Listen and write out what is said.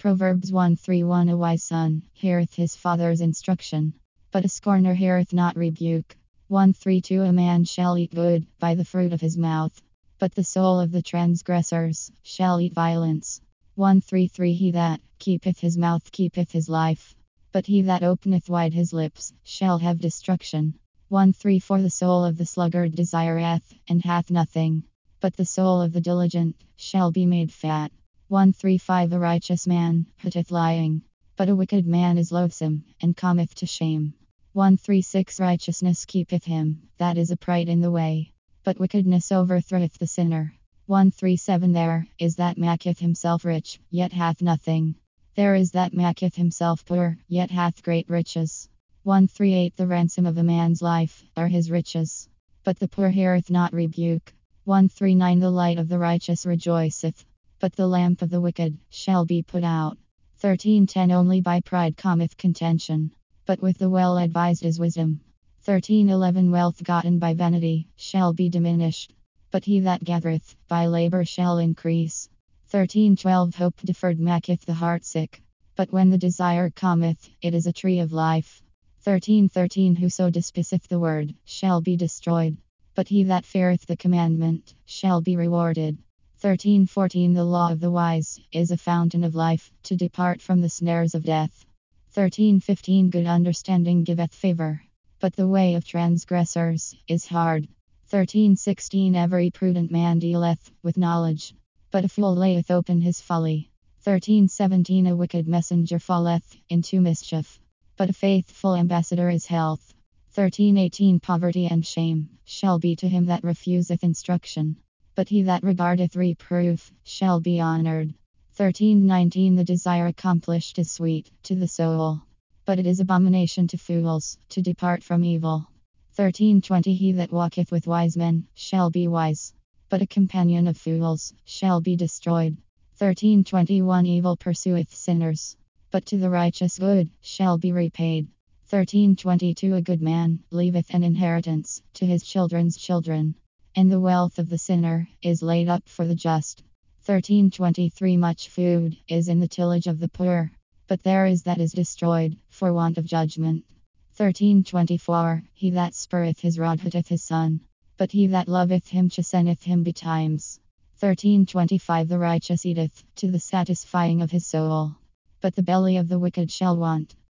Proverbs 1:31. A wise son heareth his father's instruction, but a scorner heareth not rebuke. 1:32. A man shall eat good by the fruit of his mouth, but the soul of the transgressors shall eat violence. 1:33. He that keepeth his mouth keepeth his life, but he that openeth wide his lips shall have destruction. 1:34. The soul of the sluggard desireth and hath nothing, but the soul of the diligent shall be made fat. 1:35. A righteous man hateth lying, but a wicked man is loathsome, and cometh to shame. 1:36. Righteousness keepeth him that is upright in the way, but wickedness overthroweth the sinner. 1:37. There is that maketh himself rich, yet hath nothing. There is that maketh himself poor, yet hath great riches. 1:38. The ransom of a man's life are his riches, but the poor heareth not rebuke. 1:39. The light of the righteous rejoiceth, but the lamp of the wicked shall be put out. 13:10. Only by pride cometh contention, but with the well advised is wisdom. 13:11. Wealth gotten by vanity shall be diminished, but he that gathereth by labor shall increase. 13:12. Hope deferred maketh the heart sick, but when the desire cometh, it is a tree of life. 13:13. Whoso despiseth the word shall be destroyed, but he that feareth the commandment shall be rewarded. 13:14. The law of the wise is a fountain of life, to depart from the snares of death. 13:15. Good understanding giveth favor, but the way of transgressors is hard. 13:16. Every prudent man dealeth with knowledge, but a fool layeth open his folly. 13:17. A wicked messenger falleth into mischief, but a faithful ambassador is health. 13:18. Poverty and shame shall be to him that refuseth instruction, but he that regardeth reproof shall be honored. 13:19. The desire accomplished is sweet to the soul, but it is abomination to fools to depart from evil. 13:20. He that walketh with wise men shall be wise, but a companion of fools shall be destroyed. 13:21. Evil pursueth sinners, but to the righteous good shall be repaid. 13:22. A good man leaveth an inheritance to his children's children, and the wealth of the sinner is laid up for the just. 13:23. Much food is in the tillage of the poor, but there is that is destroyed for want of judgment. 13:24. He that spurreth his rod hateth his son, but he that loveth him chasteneth him betimes. 13:25. The righteous eateth to the satisfying of his soul, but the belly of the wicked shall want.